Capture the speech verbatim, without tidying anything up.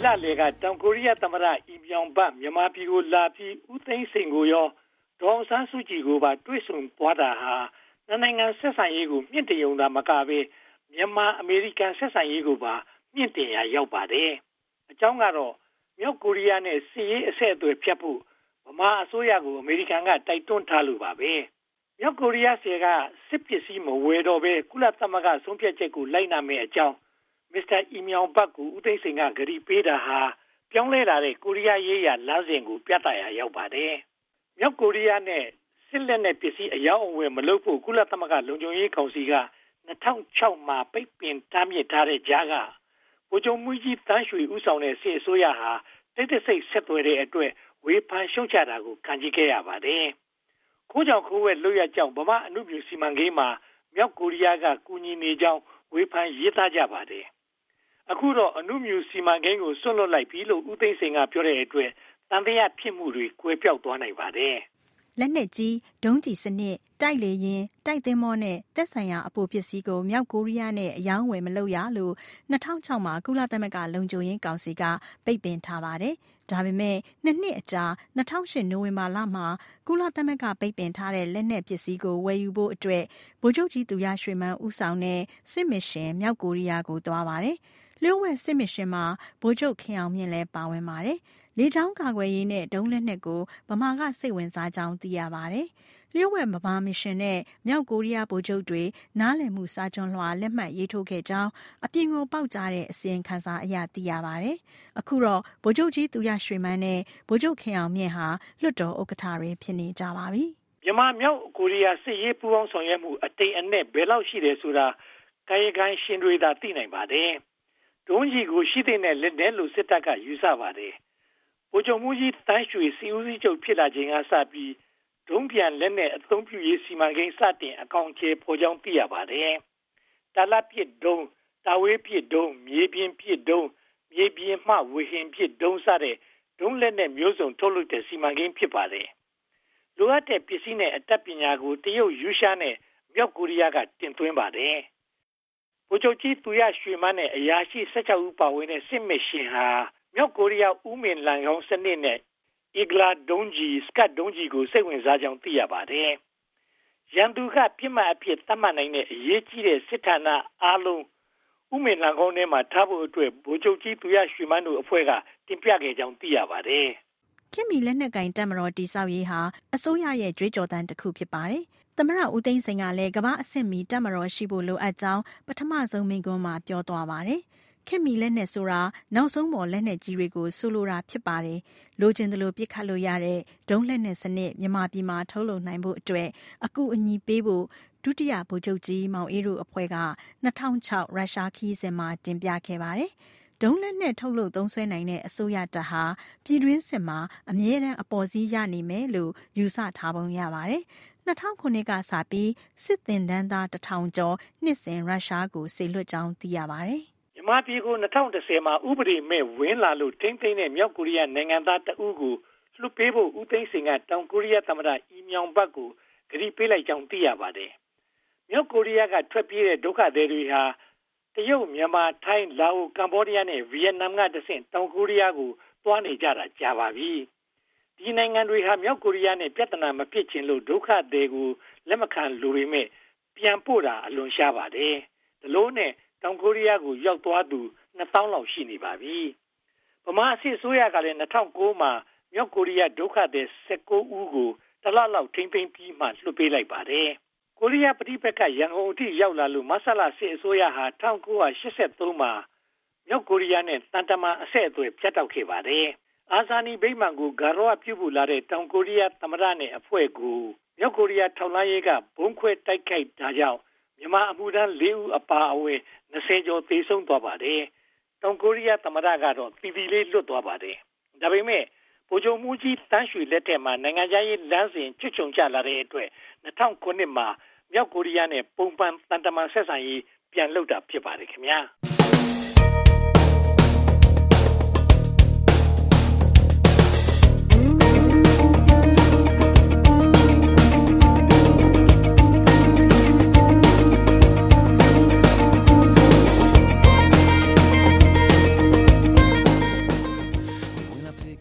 လလေကတောင်ကိုရီးယားသမ္မတအီမြောင်ဘတ်မြန်မာပြည်ကိုလာပြီးဦးသိန်းစိန်ကိုရောဒေါ်အောင်ဆန်းစုကြည်ကိုပါတွေ့ဆုံသွားတာဟာနိုင်ငံဆက်ဆံရေးကိုမြင့်တင်ရုံသာမကဘဲမြန်မာအမေရိကန်ဆက်ဆံရေးကိုပါမြင့်တင်ရာရောက်ပါတယ်။အကြောင်းကတော့မြောက်ကိုရီးယားနဲ့စစ်ရေးအဆက်အသွယ်ဖြတ်ဖို့ဗမာအစိုးရကိုအမေရိကန်ကတိုက်တွန်းထားလို့ပါပဲ။မြောက်ကိုရီးယားစီကစစ်ပစ္စည်းမဝယ်တော့ဘဲကုလသမဂ္ဂဆုံးဖြတ်ချက်ကိုလိုက်နာမယ်အကြောင်းမစ္စတာအီမြောင်ဘတ်ကိုဦးသိန်းစိန်ကဂရီပေးတာဟာပြောင်းလဲလာတဲ့ကိုရီးယားရေးရာလမ်းစဉ်ကိုပြသရာရောက်ပါတယ်။မြောက်ကိုရီးယားနဲ့စစ်လက်နက်ပစ္စည်းအယောင်းအဝယ်မလုပ်ဖို့ကုလသမဂ္ဂလုံခြုံရေးကောင်စီက၂၀၀၆မှာပိတ်ပင်တားမြစ်ထားတဲ့ကြားကဗိုလ်ချုပ်မှူးကြီးတန်းရွှေဦးဆောင်တဲ့စစ်အစိုးရဟာတိတ်တဆိတ်ဆက်သွယ်တဲ့အတွက်ဝေဖန်ရှုံချတာကိုခံကြည့်ခဲ့ရပါတယ်။ခိုးကြောင်ခိုးဝဲလွတ်ရကြောင်းဗမာအနုမြူစီမံကိန်းမှာမြောက်ကိုရီးယားကကူညီနေကြောင်းဝေဖန်ရေးသားကြပါတယ်။အခုတော့အနုမြူစီမံကိန်းကိုဆွတ်လွတ်လိုက်ပြီလို့ဦးသိန်းစိန်ကပြောတဲ့အတွက်တန်တရားဖြစ်မှုတွေကွဲပြောက်သွားနိုင်ပါတယ်။လက်နက်ကြီးဒုံးကျည်စနစ်တိုက်လေရင်တိုက်သင်းမောနဲ့သက်ဆိုင်ရာအပိုပစ္စည်းကိုမြောက်ကိုရီးယားနဲ့အယောင်းဝယ်မလုပ်ရလို့၂၀၀၆မှာကုလသမဂ္ဂလုံခြုံရေးကောင်စီကပိတ်ပင်ထားပါတယ်။ဒါပေမဲ့နှစ်နှစ်အကြာ၂၀၀၈နိုဝင်ဘာလမှာကုလသမဂ္ဂပိတ်ပင်ထားတဲ့လက်နက်ပစ္စည်းကိုဝယ်ယူဖို့အတွက်ဗိုလ်ချုပ်ကြီးသူရရွှေမန်းဦးဆောင်တဲ့စစ်မစ်ရှင်မြောက်ကိုရီးယားကိုသွားပါတယ်။လျှို့ဝှက်စစ်မစ်ရှင်မှာဗိုလ်ချုပ်ခင်အောင်မြင့်လည်းပါဝင်ပါတယ်။လေကြောင်းကာကွယ်ရေးနဲ့ဒုံးလက်နက်ကိုဗမာကစိတ်ဝင်စားကြောင်းသိရပါတယ်။လျှို့ဝှက်ဗမာမစ်ရှင်နဲ့မြောက်ကိုရီးယားဗိုလ်ချုပ်တွေနားလည်မှုစာချွန်လွှာလက်မှတ်ရေးထိုးခဲ့ကြောင်းအပြင်ကိုပေါက်ကြားတဲ့အစီရင်ခံစာအရသိရပါတယ်။အခုတော့ဗိုလ်ချုပ်ကြီးသူရရွှေမန်းနဲ့ဗိုလ်ချုပ်ခင်အောင်မြင့်ဟာလွှတ်တော်ဥက္ကဋ္ဌတွေဖြစ်နေကြပါပြီ။မြန်မာမြောက်ကိုရီးယားစစ်ရေးပူးပေါင်းဆောင်ရွက်မှုအတိတ်အနက်ဘယ်လောက်ရှိတယ်ဆိုတာကာယကံရှင်တွေသာသိနိုင်ပါတယ်။ဒုံးကြီးကိုရှိတဲ့နဲ့လက်နဲ့လို့စစ်တပ်ကယူဆပါတယ်။ဗိုလ်ချုပ်မှူးကြီးတန်းရွှေစီဦးစီးချုပ်ဖြစ်လာခြင်းကစပြီးဒုံးပြန်လက်နဲ့အသုံးပြုရေးစီမံကိန်းစတင်အကောင်အထည်ဖော်ကြောင်းသိရပါတယ်။တာလပစ်ဒုံးတာဝေးပစ်ဒုံးမြေပြင်ပစ်ဒုံးမြေပြင်မှဝေဟင်ပစ်ဒုံးစတဲ့ဒုံးလက်နဲ့မျိုးစုံထုတ်လုပ်တဲ့စီမံကိန်းဖြစ်ပါတယ်။လိုအပ်တဲ့ပစ္စည်းနဲ့အတတ်ပညာကိုတရုတ်ယူရှားနဲ့မြောက်ကိုရီးယားကတင်သွင်းပါတယ်။ဗိုလ်ချုပ်ကြီးသူရရွှေမန်းနဲ့အရာရှိ၁၆ဦးပါဝင်တဲ့စစ်မစ်ရှင်ဟာမြောက်ကိုရီးယားဦးမင်လန်ကောင်းစနစ်နဲ့အီဂလာဒုံးကြီးစကတ်ဒုံးကြီးကိုစိတ်ဝင်စားကြောင်းသိရပါတယ်။ရန်သူကပြစ်မှတ်အဖြစ်သတ်မှတ်နိုင်တဲ့အရေးကြီးတဲ့စစ်ဌာနအားလုံးဦးမင်လန်ကောင်းထဲမှာထားဖို့အတွက်ဗိုလ်ချုပ်ကြီးသူရရွှေမန်းတို့အဖွဲ့ကတင်ပြခဲ့ကြောင်းသိရပါတယ်။ခင်မီလက်နက်ကင်တပ်မတော်တိစောက်ရေးဟာအစိုးရရဲ့ကြွေးကြော်သံတစ်ခုဖြစ်ပါတယ်။သမ္မတဦးသိန်းစိန်ကလည်းကမ္ဘာအဆင့်မီတပ်မတော်ရှိဖို့လိုအပ်ကြောင်းပထမဆုံးမိန့်ခွန်းမှာပြောသွားပါတယ်။ခင်မီလက်နက်ဆိုတာနောက်ဆုံးပေါ်လက်နက်ကြီးတွေကိုဆိုလိုတာဖြစ်ပါတယ်။လိုချင်သလိုပစ်ခတ်လို့ရတဲ့ဒုံးလက်နက်စနစ်မြန်မာပြည်မှာထုတ်လုပ်နိုင်ဖို့အတွက်အကူအညီပေးဖို့ဒုတိယဗိုလ်ချုပ်ကြီးမောင်အေးတို့အဖွဲ့က၂၀၀၆ရုရှားခီးစဉ်မှာတင်ပြခဲ့ပါတယ်။ဒုံးလက်နက်ထုတ်လုပ်သုံးစွဲနိုင်တဲ့အစိုးရတပ်ဟာပြည်တွင်းစစ်မှာအမြဲတမ်းအပေါ်စီးရနေမယ်လို့ယူဆထားပုံရပါတယ်။၂၀၀၇ခုနှစ်ကစပြီးစစ်သင်တန်းသားတစ်ထောင်ကျော်နှစ်စဉ်ရုရှားကိုစေလွှတ်ကြောင်းသိရပါတယ်။မြန်မာပြည်ကို၂၀၁၀မှာဥပဒေမဲ့ဝင်လာလို့ထိမ့်သိမ်းတဲ့မြောက်ကိုရီးယားနိုင်ငံသားတဦးကိုလွှတ်ပေးဖို့ဦးသိန်းစိန်ကတောင်ကိုရီးယားသမ္မတအီမြောင်ဘတ်ကိုဂရီပေးလိုက်ကြောင်းသိရပါတယ်။မြောက်ကိုရီးယားကထွက်ပြေးတဲ့ဒုက္ခသည်တွေဟာတရုတ်မြန်မာထိုင်းလာအိုကမ္ဘောဒီးယားနဲ့ဗီယက်နမ်ကတဆင့်တောင်ကိုရီးယားကိုသွားနေကြတာကြာပါပြီ။ဒီနိုင်ငံတွေဟာမြောက်ကိုရီးယားနဲ့ပြဿနာမဖြစ်ချင်လို့ဒုက္ခသည်ကိုလက်မခံလိုပေမဲ့ပြန်ပို့တာအလွန်ရှားပါတယ်။ဒီလိုနဲ့တောင်ကိုရီးယားကိုရောက်သွားသူနှစ်သောင်းလောက်ရှိနေပါပြီ။ဗမာအစစ်အစိုးရကလည်း၂၀၀၉မှာမြောက်ကိုရီးယားဒုက္ခသည်၁၉ဦးကိုတလလောက်ထိမ့်သိမ်းပြီးမှလွှတ်ပေးလိုက်ပါတယ်။ကိုရီးယားပြည်ပကရန်ကုန်အထိရောက်လာလို့မဆလာစစ်အစိုးရဟာ၁၉၈၃မှာမြောက်ကိုရီးယားနဲ့တန်တမာအဆက်အသွယ်ဖြတ်တောက်ခဲ့ပါတယ်။အာဇာနည်ဗိမာန်ကိုဂါရဝပြုဖို့လာတဲ့တောင်ကိုရီးယားသမ္မတနဲ့အဖွဲ့ကိုမြောက်ကိုရီးယားထောက်လှမ်းရေးကဘုံခွဲတိုက်ခိုက်တာကြောင့်မြန်မာအမှုထမ်း၄ဦးအပါအဝင်၂၀ကျော်သေဆုံးသွားပါတယ်။တောင်ကိုရီးယားသမ္မတကတော့တည်တည်လေးလွတ်သွားပါတယ်။ဒါပေမဲ့ဗိုလ်ချုပ်မှူးကြီးတန်းရွှေလက်ထက်မှာနိုင်ငံခြားရေးလမ်းစဉ်ချွတ်ချုံကျလာတဲ့အတွက်၂၀၀၉မှာမြောက်ကိုရီးယားနဲ့ပုံမှန်တန်တမာဆက်ဆံရေးပြန်လုပ်တာဖြစ်ပါတယ်ခင်ဗျာ။